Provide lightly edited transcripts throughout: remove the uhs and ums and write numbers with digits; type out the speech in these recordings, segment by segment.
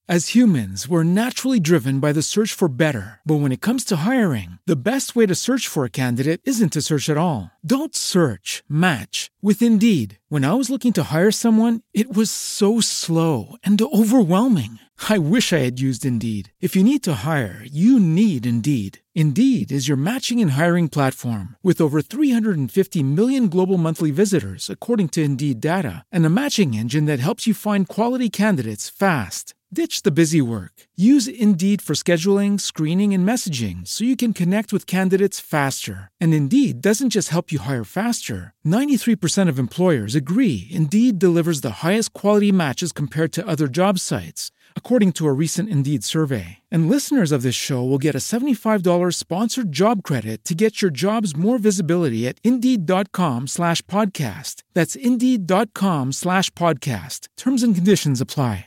As humans, we're naturally driven by the search for better. But when it comes to hiring, the best way to search for a candidate isn't to search at all. Don't search, match with Indeed. When I was looking to hire someone, it was so slow and overwhelming. I wish I had used Indeed. If you need to hire, you need Indeed. Indeed is your matching and hiring platform with over 350 million global monthly visitors, according to Indeed data, and a matching engine that helps you find quality candidates fast. Ditch the busy work. Use Indeed for scheduling, screening, and messaging so you can connect with candidates faster. And Indeed doesn't just help you hire faster. 93% of employers agree Indeed delivers the highest quality matches compared to other job sites, according to a recent Indeed survey. And listeners of this show will get a $75 sponsored job credit to get your jobs more visibility at Indeed.com/podcast. That's Indeed.com/podcast. Terms and conditions apply.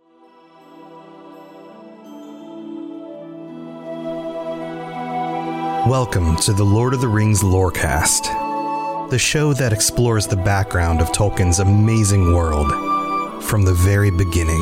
Welcome to the Lord of the Rings Lorecast, the show that explores the background of Tolkien's amazing world from the very beginning.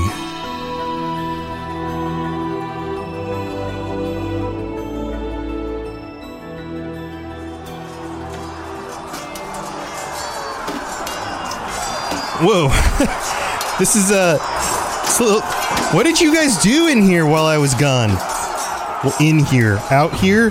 Whoa, this is what did you guys do in here while I was gone? Well, in here, out here?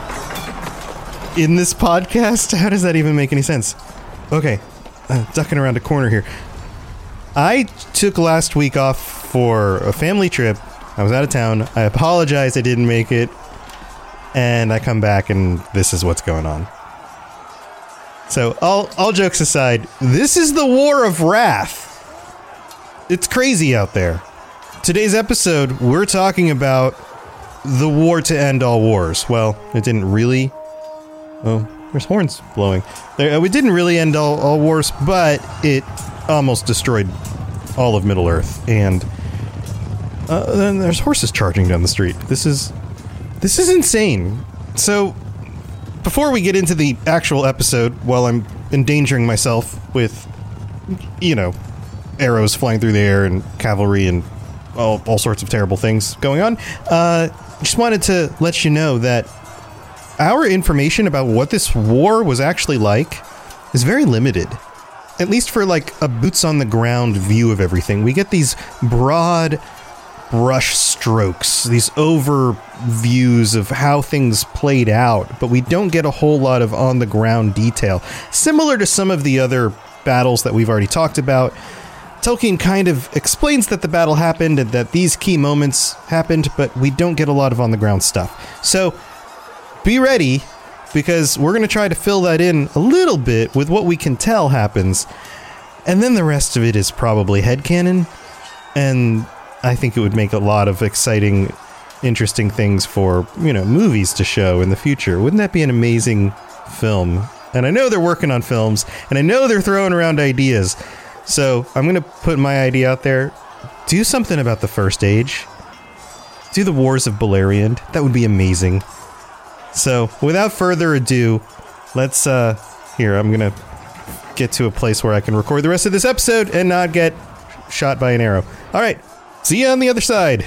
In this podcast? How does that even make any sense? Okay, ducking around a corner here. I took last week off for a family trip. I was out of town. I apologize I didn't make it. And I come back and this is what's going on. So, all jokes aside, this is the War of Wrath. It's crazy out there. Today's episode, we're talking about the war to end all wars. Well, it didn't really... Oh, there's horns blowing. We didn't really end all wars, but it almost destroyed all of Middle-earth. And then there's horses charging down the street. This is insane. So, before we get into the actual episode, while I'm endangering myself with, arrows flying through the air and cavalry and all sorts of terrible things going on, just wanted to let you know that our information about what this war was actually like is very limited. At least for a boots on the ground view of everything. We get these broad brush strokes, these overviews of how things played out, but we don't get a whole lot of on the ground detail. Similar to some of the other battles that we've already talked about, Tolkien kind of explains that the battle happened and that these key moments happened, but we don't get a lot of on the ground stuff. So, be ready, because we're going to try to fill that in a little bit with what we can tell happens. And then the rest of it is probably headcanon. And I think it would make a lot of exciting, interesting things for, movies to show in the future. Wouldn't that be an amazing film? And I know they're working on films, and I know they're throwing around ideas. So I'm going to put my idea out there. Do something about the First Age. Do the Wars of Beleriand. That would be amazing. So, without further ado, let's, here, I'm gonna get to a place where I can record the rest of this episode and not get shot by an arrow. Alright, see you on the other side.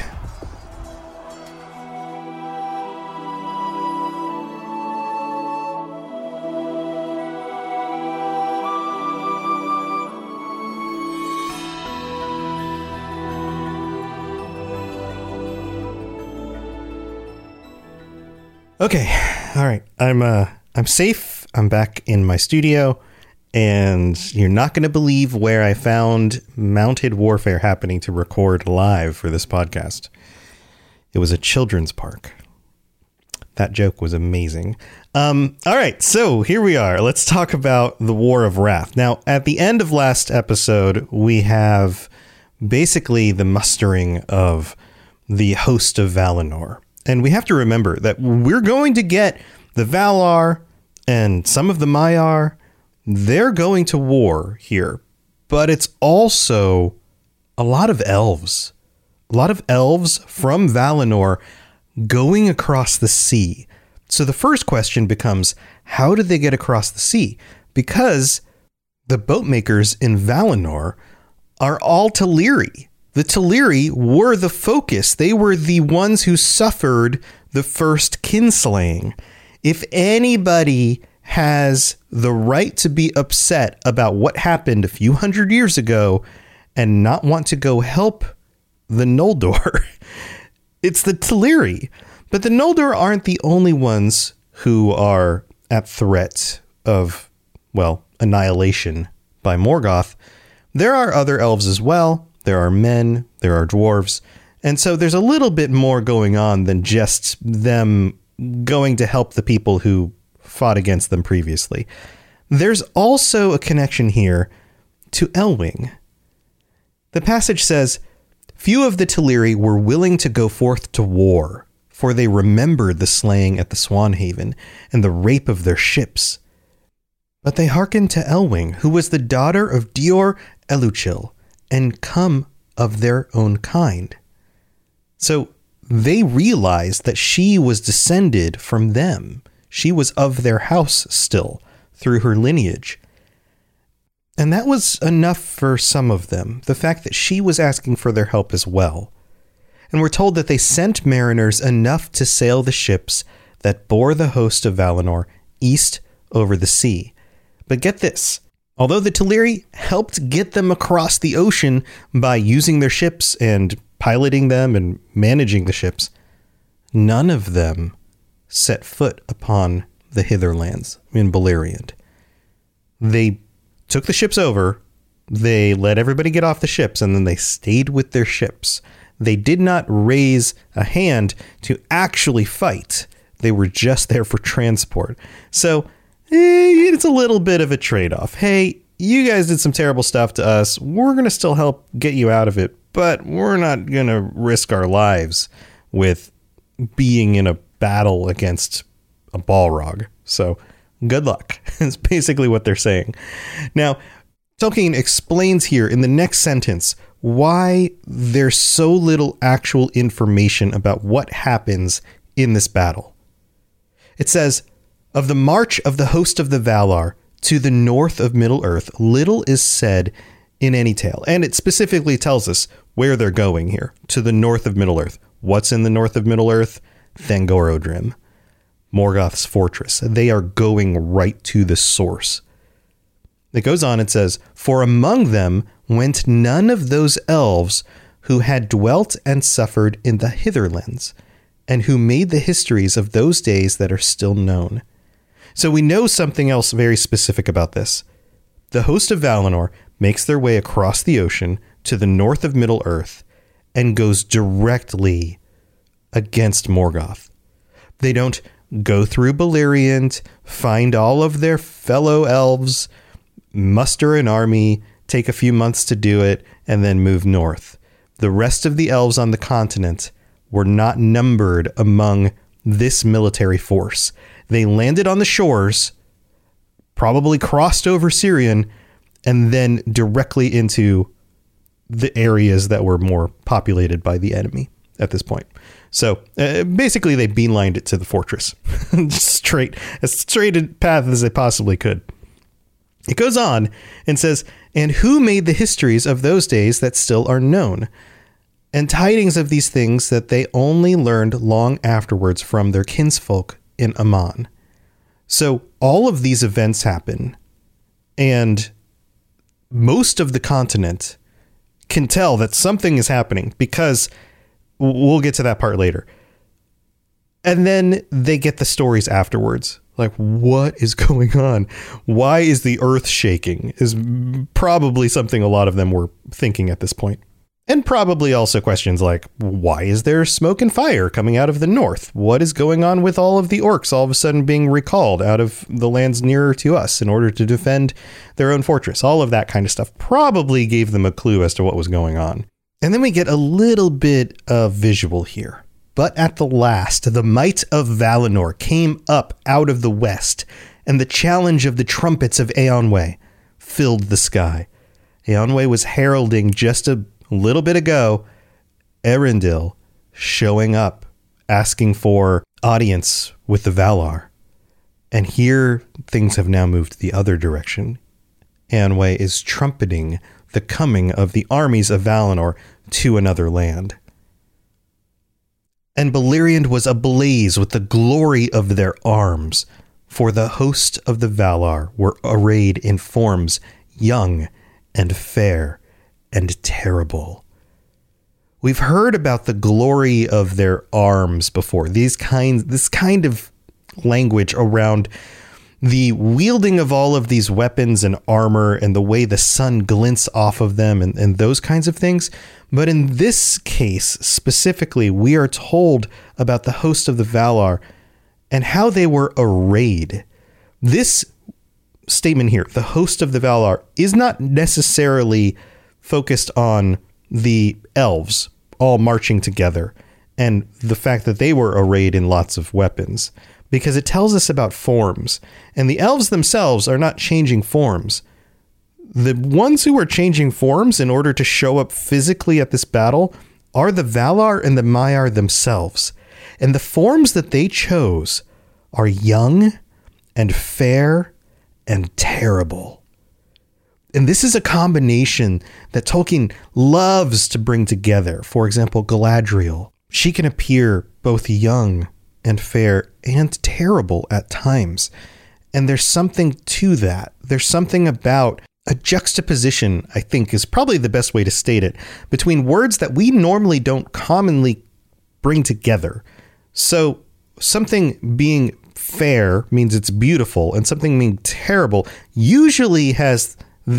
Okay, all right. I'm safe. I'm back in my studio, and you're not going to believe where I found mounted warfare happening to record live for this podcast. It was a children's park. That joke was amazing. All right, so here we are. Let's talk about the War of Wrath. Now, at the end of last episode, we have basically the mustering of the host of Valinor. And we have to remember that we're going to get the Valar and some of the Maiar. They're going to war here. But it's also a lot of elves. A lot of elves from Valinor going across the sea. So the first question becomes, how did they get across the sea? Because the boat makers in Valinor are all Teleri. The Teleri were the focus. They were the ones who suffered the first kinslaying. If anybody has the right to be upset about what happened a few hundred years ago and not want to go help the Noldor, it's the Teleri. But the Noldor aren't the only ones who are at threat of, well, annihilation by Morgoth. There are other elves as well. There are men, there are dwarves. And so there's a little bit more going on than just them going to help the people who fought against them previously. There's also a connection here to Elwing. The passage says, "Few of the Teleri were willing to go forth to war, for they remembered the slaying at the Swanhaven and the rape of their ships. But they hearkened to Elwing, who was the daughter of Dior Eluchil, and come of their own kind." So they realized that she was descended from them. She was of their house still, through her lineage. And that was enough for some of them, the fact that she was asking for their help as well. And we're told that they sent mariners enough to sail the ships that bore the host of Valinor east over the sea. But get this. Although the Teleri helped get them across the ocean by using their ships and piloting them and managing the ships, none of them set foot upon the Hitherlands in Beleriand. They took the ships over, they let everybody get off the ships, and then they stayed with their ships. They did not raise a hand to actually fight. They were just there for transport. So it's a little bit of a trade-off. Hey, you guys did some terrible stuff to us. We're going to still help get you out of it, but we're not going to risk our lives with being in a battle against a Balrog. So good luck. That's basically what they're saying. Now, Tolkien explains here in the next sentence why there's so little actual information about what happens in this battle. It says, "Of the march of the host of the Valar to the north of Middle-earth, little is said in any tale." And it specifically tells us where they're going here, to the north of Middle-earth. What's in the north of Middle-earth? Thangorodrim, Morgoth's fortress. They are going right to the source. It goes on and says, "For among them went none of those elves who had dwelt and suffered in the Hitherlands, and who made the histories of those days that are still known." So we know something else very specific about this. The host of Valinor makes their way across the ocean to the north of Middle-earth and goes directly against Morgoth. They don't go through Beleriand, find all of their fellow elves, muster an army, take a few months to do it, and then move north. The rest of the elves on the continent were not numbered among this military force. They landed on the shores, probably crossed over Sirion, and then directly into the areas that were more populated by the enemy at this point. So basically they beelined it to the fortress. As straight a path as they possibly could. It goes on and says, "And who made the histories of those days that still are known, and tidings of these things that they only learned long afterwards from their kinsfolk in Aman." So all of these events happen, and most of the continent can tell that something is happening, because we'll get to that part later. And then they get the stories afterwards. Like, what is going on? Why is the earth shaking? Is probably something a lot of them were thinking at this point. And probably also questions like, why is there smoke and fire coming out of the north? What is going on with all of the orcs all of a sudden being recalled out of the lands nearer to us in order to defend their own fortress? All of that kind of stuff probably gave them a clue as to what was going on. And then we get a little bit of visual here. "But at the last, the might of Valinor came up out of the west, and the challenge of the trumpets of Eonwe filled the sky." Eonwe was heralding just a little bit ago Erendil showing up, asking for audience with the Valar. And here things have now moved the other direction. Eonwe is trumpeting the coming of the armies of Valinor to another land. And Beleriand was ablaze with the glory of their arms, for the host of the Valar were arrayed in forms young and fair and terrible. We've heard about the glory of their arms before. This kind of language around the wielding of all of these weapons and armor and the way the sun glints off of them and those kinds of things. But in this case, specifically, we are told about the host of the Valar and how they were arrayed. This statement here, the host of the Valar, is not necessarily focused on the elves all marching together and the fact that they were arrayed in lots of weapons, because it tells us about forms, and the elves themselves are not changing forms. The ones who are changing forms in order to show up physically at this battle are the Valar and the Maiar themselves. And the forms that they chose are young and fair and terrible. And this is a combination that Tolkien loves to bring together. For example, Galadriel. She can appear both young and fair and terrible at times. And there's something to that. There's something about a juxtaposition, I think is probably the best way to state it, between words that we normally don't commonly bring together. So something being fair means it's beautiful, and something being terrible usually has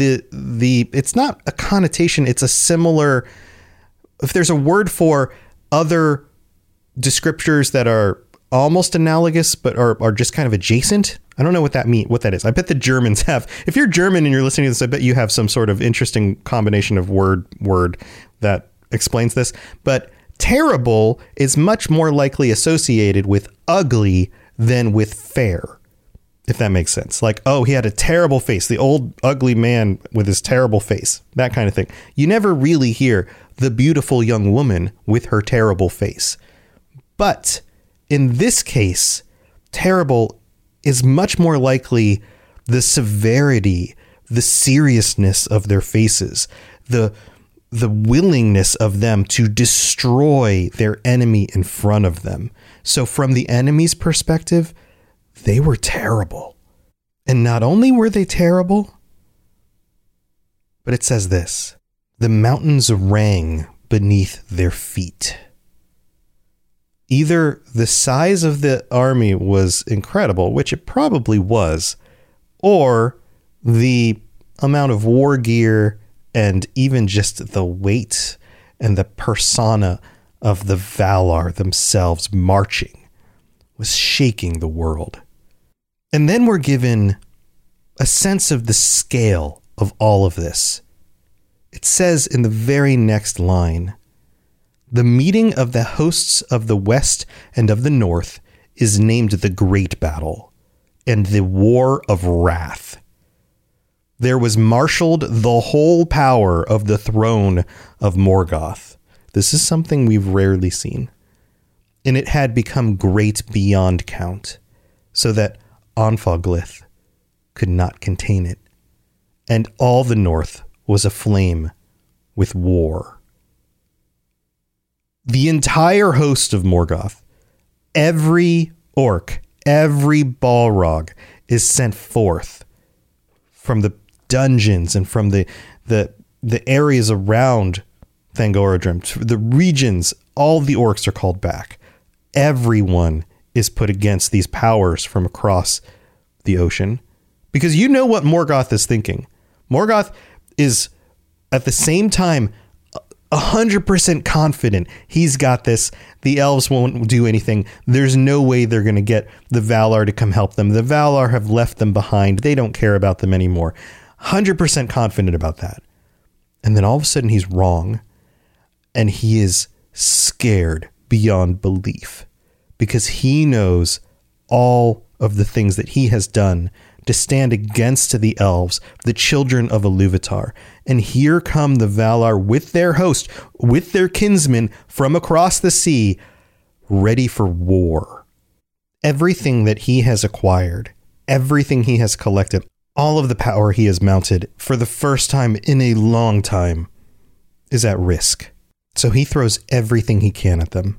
the it's not a connotation, it's a similar, if there's a word for other descriptors that are almost analogous but are just kind of adjacent. I don't know what that is. I bet the Germans have. If you're German and you're listening to this, I bet you have some sort of interesting combination of word that explains this. But terrible is much more likely associated with ugly than with fair, if that makes sense. Like, oh, he had a terrible face. The old ugly man with his terrible face, that kind of thing. You never really hear the beautiful young woman with her terrible face. But in this case, terrible is much more likely the severity, the seriousness of their faces, the willingness of them to destroy their enemy in front of them. So from the enemy's perspective, they were terrible. And not only were they terrible, but it says this: the mountains rang beneath their feet. Either the size of the army was incredible, which it probably was, or the amount of war gear and even just the weight and the persona of the Valar themselves marching was shaking the world. And then we're given a sense of the scale of all of this. It says in the very next line, the meeting of the hosts of the west and of the north is named the Great Battle and the War of Wrath. There was marshaled the whole power of the throne of Morgoth. This is something we've rarely seen. And it had become great beyond count, so that Anfaglith could not contain it. And all the north was aflame with war. The entire host of Morgoth, every orc, every Balrog is sent forth from the dungeons and from the areas around Thangorodrim, the regions. All the orcs are called back. Everyone is put against these powers from across the ocean, because you know what Morgoth is thinking. Morgoth is at the same time 100% confident he's got this. The elves won't do anything. There's no way they're going to get the Valar to come help them. The Valar have left them behind. They don't care about them anymore. 100% confident about that. And then all of a sudden he's wrong, and he is scared beyond belief, because he knows all of the things that he has done to stand against the elves, the children of Iluvatar. And here come the Valar with their host, with their kinsmen from across the sea, ready for war. Everything that he has acquired, everything he has collected, All of the power he has mounted for the first time in a long time is at risk. So he throws everything he can at them.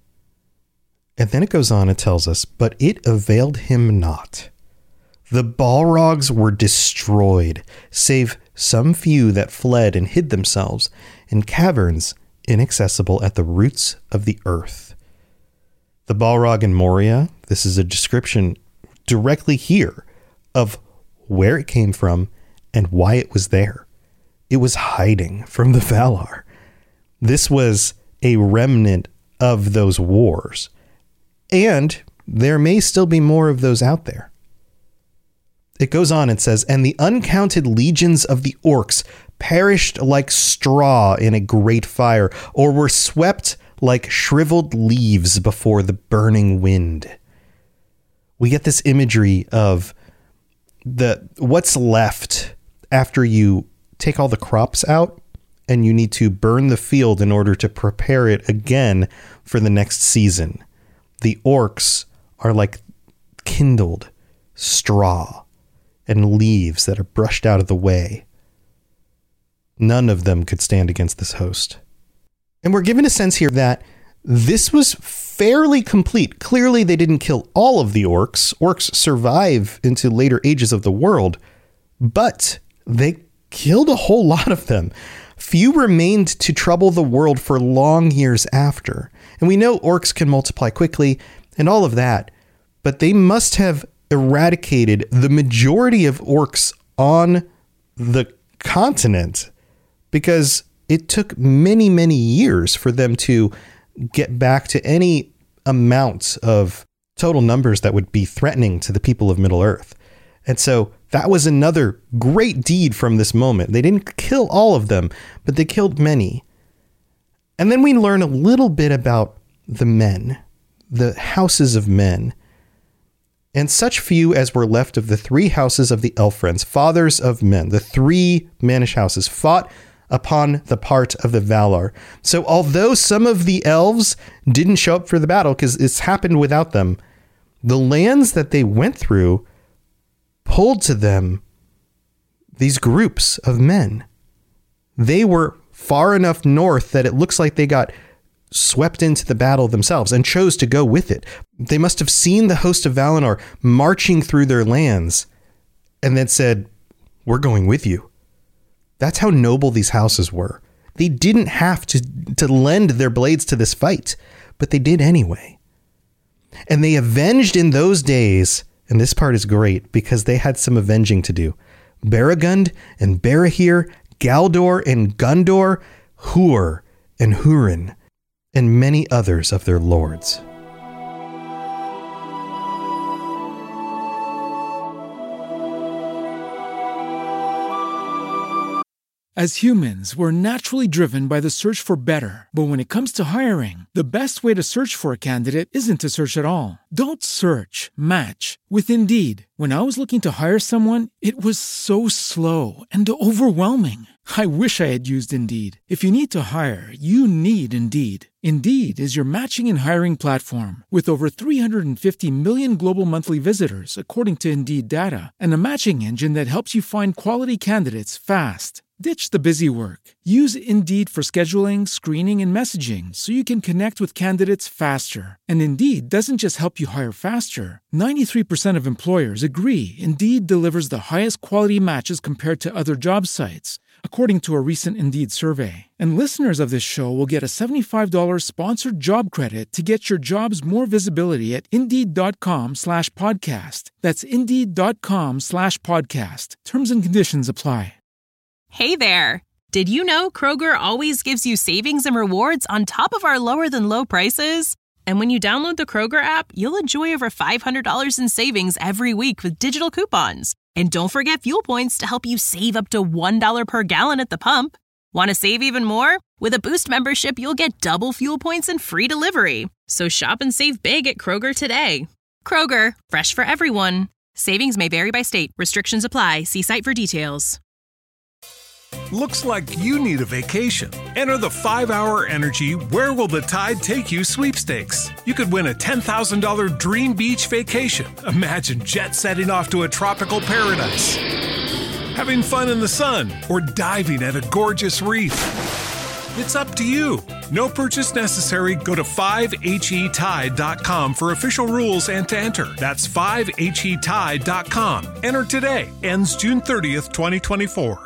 And then it goes on and tells us, but it availed him not. The Balrogs were destroyed, save some few that fled and hid themselves in caverns inaccessible at the roots of the earth. The Balrog in Moria, this is a description directly here of where it came from and why it was there. It was hiding from the Valar. This was a remnant of those wars. And there may still be more of those out there. It goes on and says, and the uncounted legions of the orcs perished like straw in a great fire, or were swept like shriveled leaves before the burning wind. We get this imagery of what's left after you take all the crops out and you need to burn the field in order to prepare it again for the next season. The orcs are like kindled straw and leaves that are brushed out of the way. None of them could stand against this host. And we're given a sense here that this was fairly complete. Clearly, they didn't kill all of the orcs. Orcs survive into later ages of the world, but they killed a whole lot of them. Few remained to trouble the world for long years after. And we know orcs can multiply quickly and all of that, but they must have eradicated the majority of orcs on the continent because it took many, many years for them to get back to any amount of total numbers that would be threatening to the people of Middle-earth. And so that was another great deed from this moment. They didn't kill all of them, but they killed many. And then we learn a little bit about the men, the houses of men. And such few as were left of the three houses of the Elfrens, fathers of men, the three mannish houses, fought upon the part of the Valar. So although some of the elves didn't show up for the battle, because it's happened without them, the lands that they went through pulled to them these groups of men. They were far enough north that it looks like they got swept into the battle themselves and chose to go with it. They must have seen the host of Valinor marching through their lands and then said, "We're going with you." That's how noble these houses were. They didn't have to lend their blades to this fight, but they did anyway. And they avenged in those days, and this part is great because they had some avenging to do. Baragund and Barahir, Galdor and Gundor, Hur and Hurin, and many others of their lords. As humans, we're naturally driven by the search for better. But when it comes to hiring, the best way to search for a candidate isn't to search at all. Don't search, match with Indeed. When I was looking to hire someone, it was so slow and overwhelming. I wish I had used Indeed. If you need to hire, you need Indeed. Indeed is your matching and hiring platform with over 350 million global monthly visitors, according to Indeed data, and a matching engine that helps you find quality candidates fast. Ditch the busy work. Use Indeed for scheduling, screening, and messaging so you can connect with candidates faster. And Indeed doesn't just help you hire faster. 93% of employers agree Indeed delivers the highest quality matches compared to other job sites, according to a recent Indeed survey. And listeners of this show will get a $75 sponsored job credit to get your jobs more visibility at Indeed.com/podcast. That's Indeed.com/podcast. Terms and conditions apply. Hey there! Did you know Kroger always gives you savings and rewards on top of our lower-than-low prices? And when you download the Kroger app, you'll enjoy over $500 in savings every week with digital coupons. And don't forget fuel points to help you save up to $1 per gallon at the pump. Want to save even more? With a Boost membership, you'll get double fuel points and free delivery. So shop and save big at Kroger today. Kroger, fresh for everyone. Savings may vary by state. Restrictions apply. See site for details. Looks like you need a vacation. Enter the 5-Hour Energy Where Will the Tide Take You sweepstakes. You could win a $10,000 dream beach vacation. Imagine jet setting off to a tropical paradise, having fun in the sun, or diving at a gorgeous reef. It's up to you. No purchase necessary. Go to 5HETide.com for official rules and to enter. That's 5HETide.com. Enter today. Ends June 30th, 2024.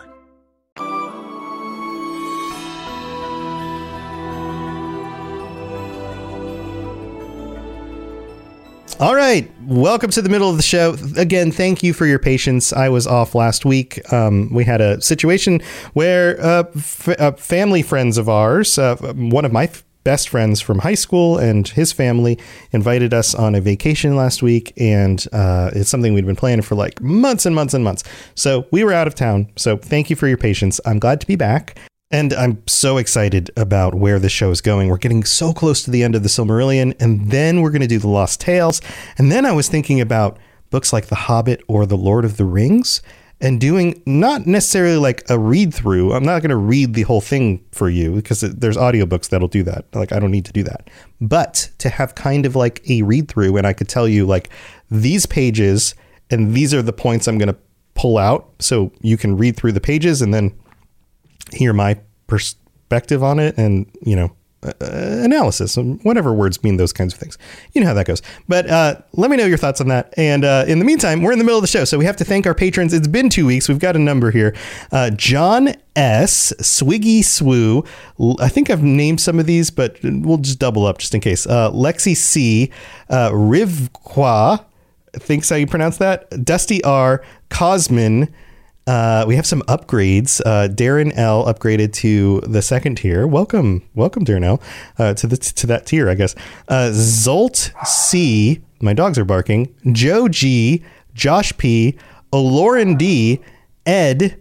All right. Welcome to the middle of the show. Again, thank you for your patience. I was off last week. We had a situation where family friends of ours, one of my best friends from high school and his family invited us on a vacation last week. And it's something we'd been planning for like months and months and months. So we were out of town. So thank you for your patience. I'm glad to be back. And I'm so excited about where this show is going. We're getting so close to the end of the Silmarillion, and then we're going to do the Lost Tales. And then I was thinking about books like The Hobbit or The Lord of the Rings, and doing not necessarily like a read through. I'm not going to read the whole thing for you because there's audiobooks that'll do that. Like, I don't need to do that. But to have kind of like a read through, and I could tell you like these pages, and these are the points I'm going to pull out. So you can read through the pages and then hear my perspective on it and, you know, analysis and whatever words mean, those kinds of things. You know how that goes. But let me know your thoughts on that. And in the meantime, we're in the middle of the show, so we have to thank our patrons. It's been 2 weeks. We've got a number here. John S, Swiggy Swoo. I think I've named some of these, but we'll just double up just in case. Lexi C, Rivqua, I think's how you pronounce that. Dusty R, Cosmin. We have some upgrades. Darren L upgraded to the second tier. Welcome, Darren L, to that tier, I guess. Zolt C, my dogs are barking. Joe G, Josh P, O'Loren D, Ed,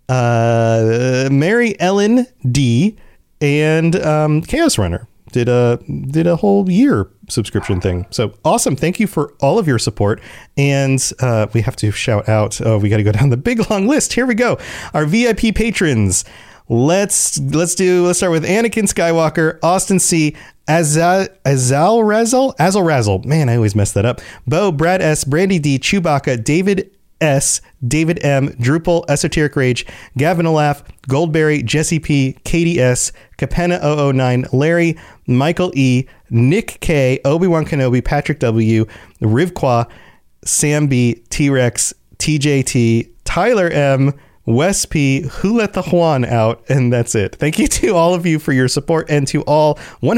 Mary Ellen D, and Chaos Runner did a whole year subscription thing. So awesome. Thank you for all of your support. And we have to shout out, we got to go down the big long list. Here we go. Our VIP patrons. Let's start with Anakin Skywalker, Austin C, Azal Razzle. Man, I always mess that up. Bo, Brad S, Brandy D, Chewbacca, David S, David M, Drupal, Esoteric Rage, Gavin Olaf, Goldberry, Jesse P, Katie S, Capenna 009, Larry, Michael E, Nick K, Obi-Wan Kenobi, Patrick W, Rivqua, Sam B, T-Rex, TJT, Tyler M, Wes P, Who Let the Juan Out, and that's it. Thank you to all of you for your support, and to all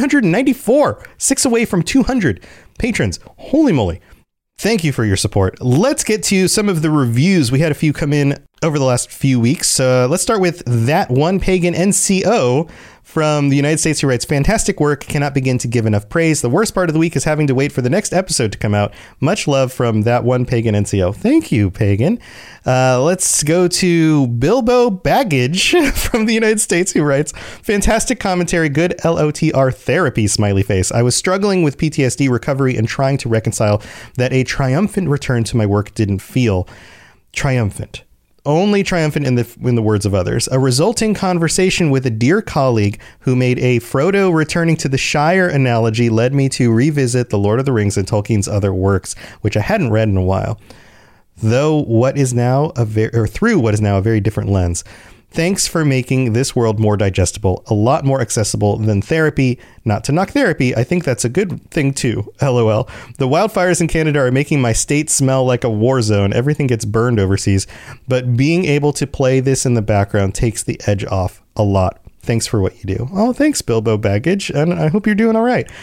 194, 6 away from 200 patrons. Holy moly. Thank you for your support. Let's get to some of the reviews. We had a few come in over the last few weeks. Let's start with That One Pagan NCO from the United States, who writes, fantastic work, cannot begin to give enough praise. The worst part of the week is having to wait for the next episode to come out. Much love from That One Pagan NCO. Thank you, Pagan. Let's go to Bilbo Baggage from the United States, who writes, fantastic commentary, good LOTR therapy, smiley face. I was struggling with PTSD recovery and trying to reconcile that a triumphant return to my work didn't feel triumphant. Only triumphant in the words of others. A resulting conversation with a dear colleague who made a Frodo returning to the Shire analogy led me to revisit The Lord of the Rings and Tolkien's other works, which I hadn't read in a while, through what is now a very different lens. Thanks for making this world more digestible, a lot more accessible than therapy. Not to knock therapy, I think that's a good thing too. LOL. The wildfires in Canada are making my state smell like a war zone. Everything gets burned overseas. But being able to play this in the background takes the edge off a lot. Thanks for what you do. Oh, thanks, Bilbo Baggage. And I hope you're doing all right.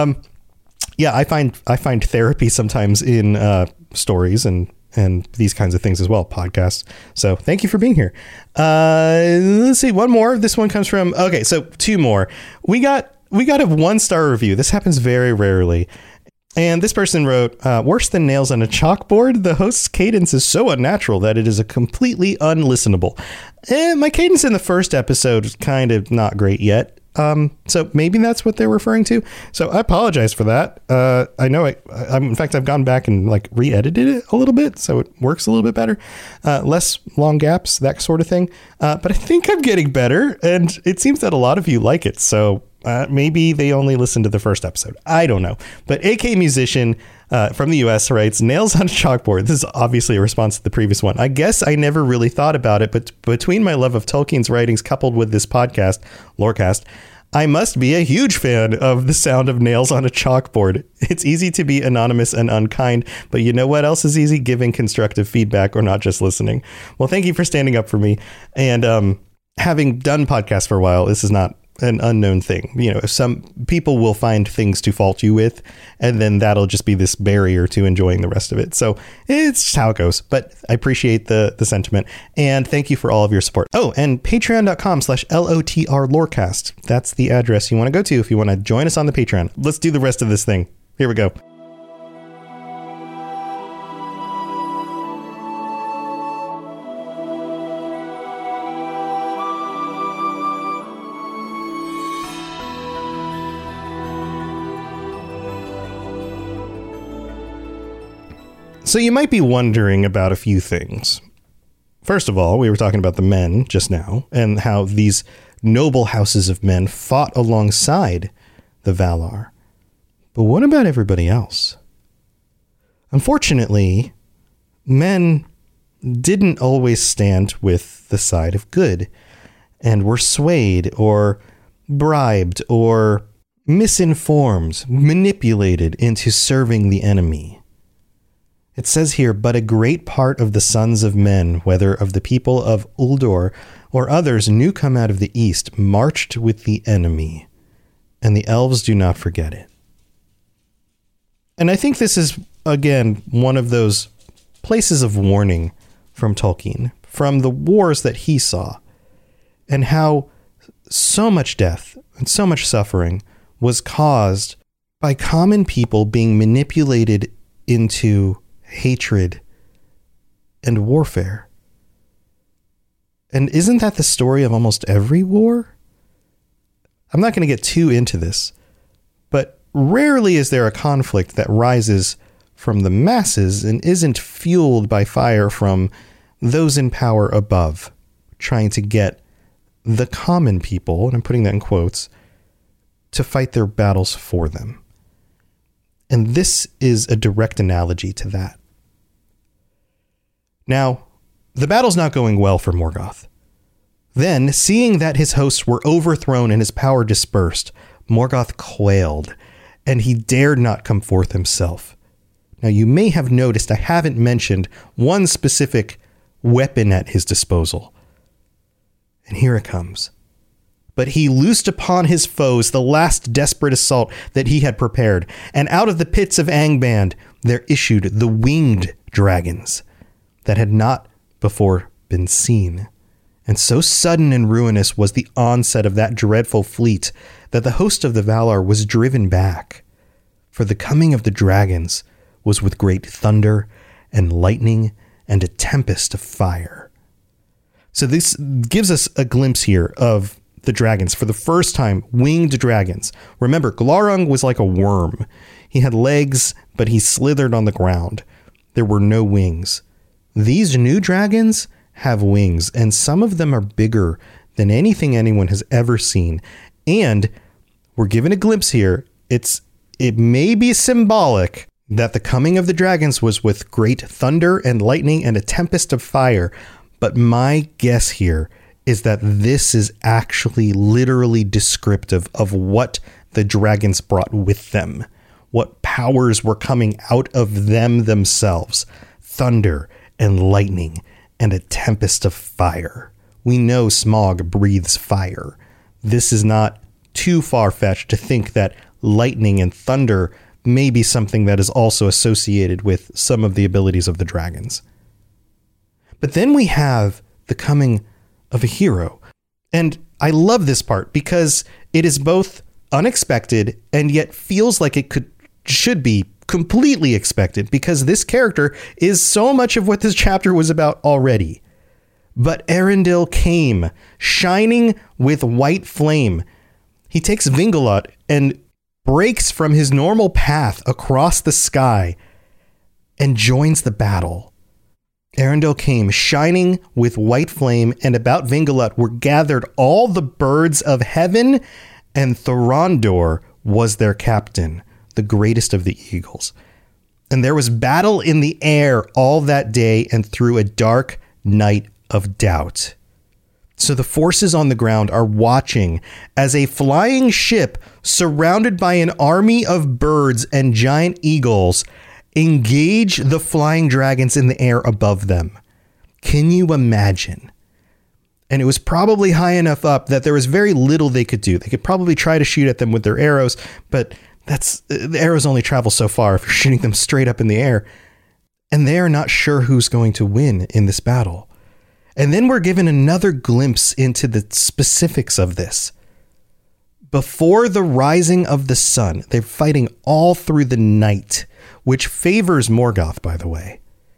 Yeah, I find therapy sometimes in stories and these kinds of things as well, podcasts. So thank you for being here. Let's see, one more. This one comes from, okay, so 2 more. We got a 1-star review. This happens very rarely. And this person wrote, worse than nails on a chalkboard, the host's cadence is so unnatural that it is a completely unlistenable. My cadence in the first episode was kind of not great yet. So maybe that's what they're referring to. So I apologize for that. I know in fact, I've gone back and like re-edited it a little bit, so it works a little bit better. Less long gaps, that sort of thing. But I think I'm getting better, and it seems that a lot of you like it. So maybe they only listened to the first episode. I don't know. But AK Musician from the US writes, nails on a chalkboard. This is obviously a response to the previous one. I guess I never really thought about it, but between my love of Tolkien's writings coupled with this podcast, Lorecast, I must be a huge fan of the sound of nails on a chalkboard. It's easy to be anonymous and unkind, but you know what else is easy? Giving constructive feedback or not just listening. Well, thank you for standing up for me. And having done podcasts for a while, this is not an unknown thing. You know, some people will find things to fault you with, and then that'll just be this barrier to enjoying the rest of it. So it's just how it goes, but I appreciate the sentiment, and thank you for all of your support. Oh, and patreon.com/LOTR Lorecast. That's the address you want to go to if you want to join us on the Patreon. Let's do the rest of this thing. Here we go. So you might be wondering about a few things. First of all, we were talking about the men just now and how these noble houses of men fought alongside the Valar. But what about everybody else? Unfortunately, men didn't always stand with the side of good and were swayed or bribed or misinformed, manipulated into serving the enemy. It says here, but a great part of the sons of men, whether of the people of Uldor or others new come out of the east, marched with the enemy, and the elves do not forget it. And I think this is, again, one of those places of warning from Tolkien, from the wars that he saw, and how so much death and so much suffering was caused by common people being manipulated into hatred and warfare. And isn't that the story of almost every war? I'm not going to get too into this, but rarely is there a conflict that rises from the masses and isn't fueled by fire from those in power above, trying to get the common people, and I'm putting that in quotes, to fight their battles for them. And this is a direct analogy to that. Now, the battle's not going well for Morgoth. Then, seeing that his hosts were overthrown and his power dispersed, Morgoth quailed, and he dared not come forth himself. Now, you may have noticed I haven't mentioned one specific weapon at his disposal. And here it comes. But he loosed upon his foes the last desperate assault that he had prepared, and out of the pits of Angband there issued the winged dragons that had not before been seen. And so sudden and ruinous was the onset of that dreadful fleet that the host of the Valar was driven back. For the coming of the dragons was with great thunder and lightning and a tempest of fire. So this gives us a glimpse here of the dragons. For the first time, winged dragons. Remember, Glaurung was like a worm. He had legs, but he slithered on the ground. There were no wings. These new dragons have wings, and some of them are bigger than anything anyone has ever seen. And we're given a glimpse here. It may be symbolic that the coming of the dragons was with great thunder and lightning and a tempest of fire. But my guess here is that this is actually literally descriptive of what the dragons brought with them, what powers were coming out of them themselves. Thunder and lightning and a tempest of fire. We know Smaug breathes fire. This is not too far-fetched to think that lightning and thunder may be something that is also associated with some of the abilities of the dragons. But then we have the coming of a hero. And I love this part because it is both unexpected and yet feels like it should be completely expected, because this character is so much of what this chapter was about already. But Arendelle came, shining with white flame. he takes Vingalot and breaks from his normal path across the sky and joins the battle. Arundel came shining with white flame, and about Vingalot were gathered all the birds of heaven, and Thorondor was their captain, the greatest of the eagles. And there was battle in the air all that day and through a dark night of doubt. So the forces on the ground are watching as a flying ship surrounded by an army of birds and giant eagles engage the flying dragons in the air above them. Can you imagine? And it was probably high enough up that there was very little they could do. They could probably try to shoot at them with their arrows, but the arrows only travel so far if you're shooting them straight up in the air. And they are not sure who's going to win in this battle. And then we're given another glimpse into the specifics of this. Before the rising of the sun, they're fighting all through the night, which favors Morgoth, by the way.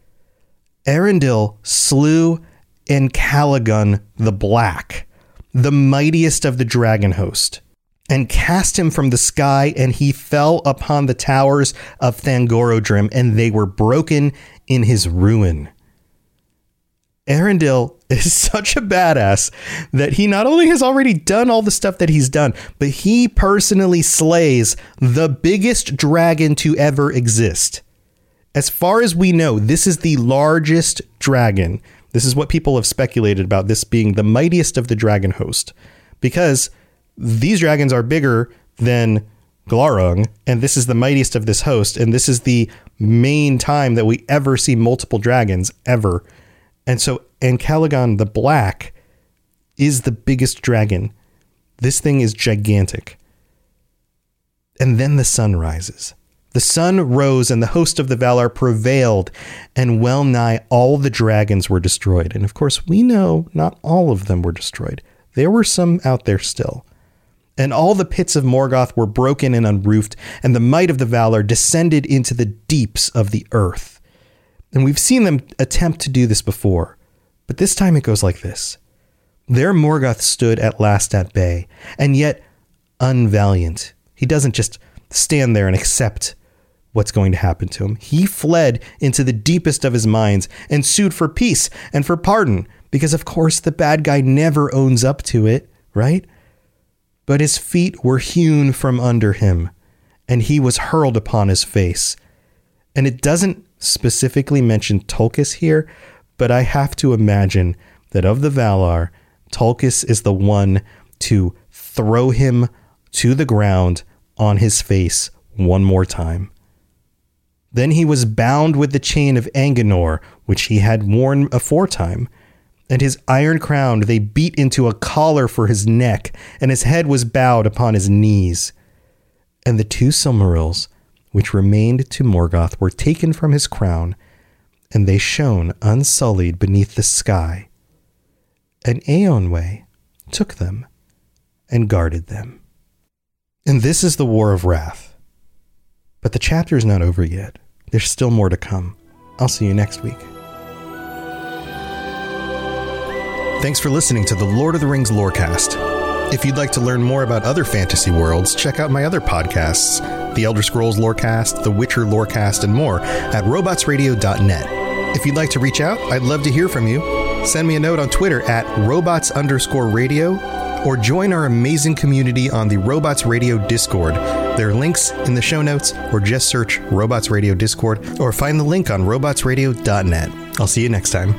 Arundel slew Encalagon the Black, the mightiest of the dragon host, and cast him from the sky, and he fell upon the towers of Thangorodrim, and they were broken in his ruin. Arundel is such a badass that he not only has already done all the stuff that he's done, but he personally slays the biggest dragon to ever exist. As far as we know, this is the largest dragon. This is what people have speculated about, this being the mightiest of the dragon host, because these dragons are bigger than Glaurung, and this is the mightiest of this host, and this is the main time that we ever see multiple dragons, ever. And so Encalagon the Black is the biggest dragon. This thing is gigantic. And then the sun rises. The sun rose, and the host of the Valar prevailed, and well nigh all the dragons were destroyed. And of course, we know not all of them were destroyed. There were some out there still. And all the pits of Morgoth were broken and unroofed, and the might of the Valar descended into the deeps of the earth. And we've seen them attempt to do this before, but this time it goes like this. There Morgoth stood at last at bay, and yet unvaliant. He doesn't just stand there and accept what's going to happen to him. He fled into the deepest of his minds and sued for peace and for pardon, because of course the bad guy never owns up to it, right? But his feet were hewn from under him, and he was hurled upon his face. And it doesn't specifically mention Tulkas here, but I have to imagine that of the Valar, Tulkas is the one to throw him to the ground on his face one more time. Then he was bound with the chain of Anganor, which he had worn aforetime, and his iron crown they beat into a collar for his neck, and his head was bowed upon his knees. And the two Silmarils, which remained to Morgoth, were taken from his crown, and they shone unsullied beneath the sky. And Eowynwe took them and guarded them. And this is the War of Wrath. But the chapter is not over yet. There's still more to come. I'll see you next week. Thanks for listening to the Lord of the Rings Lorecast. If you'd like to learn more about other fantasy worlds, check out my other podcasts, The Elder Scrolls Lorecast, The Witcher Lorecast, and more at robotsradio.net. If you'd like to reach out, I'd love to hear from you. Send me a note on Twitter at robots_radio, or join our amazing community on the Robots Radio Discord. There are links in the show notes, or just search Robots Radio Discord, or find the link on robotsradio.net. I'll see you next time.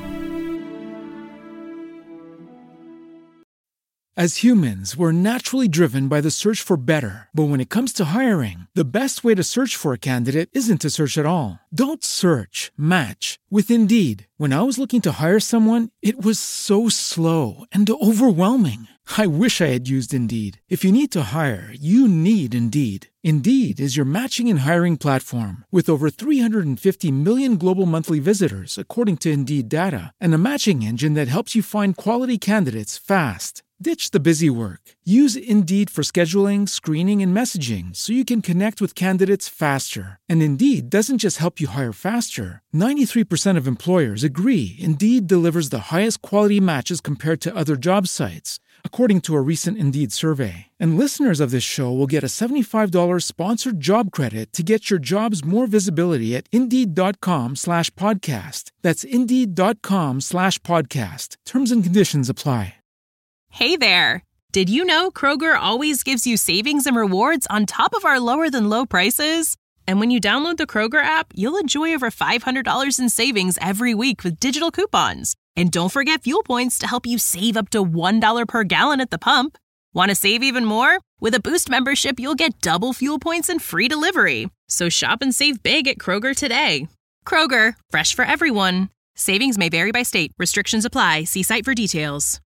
As humans, we're naturally driven by the search for better. But when it comes to hiring, the best way to search for a candidate isn't to search at all. Don't search, match with Indeed. When I was looking to hire someone, it was so slow and overwhelming. I wish I had used Indeed. If you need to hire, you need Indeed. Indeed is your matching and hiring platform with over 350 million global monthly visitors, according to Indeed data, and a matching engine that helps you find quality candidates fast. Ditch the busy work. Use Indeed for scheduling, screening, and messaging so you can connect with candidates faster. And Indeed doesn't just help you hire faster. 93% of employers agree Indeed delivers the highest quality matches compared to other job sites. according to a recent Indeed survey. And listeners of this show will get a $75 sponsored job credit to get your jobs more visibility at Indeed.com/podcast. That's Indeed.com/podcast. Terms and conditions apply. Hey there! Did you know Kroger always gives you savings and rewards on top of our lower-than-low prices? And when you download the Kroger app, you'll enjoy over $500 in savings every week with digital coupons. And don't forget fuel points to help you save up to $1 per gallon at the pump. Want to save even more? With a Boost membership, you'll get double fuel points and free delivery. So shop and save big at Kroger today. Kroger, fresh for everyone. Savings may vary by state. Restrictions apply. See site for details.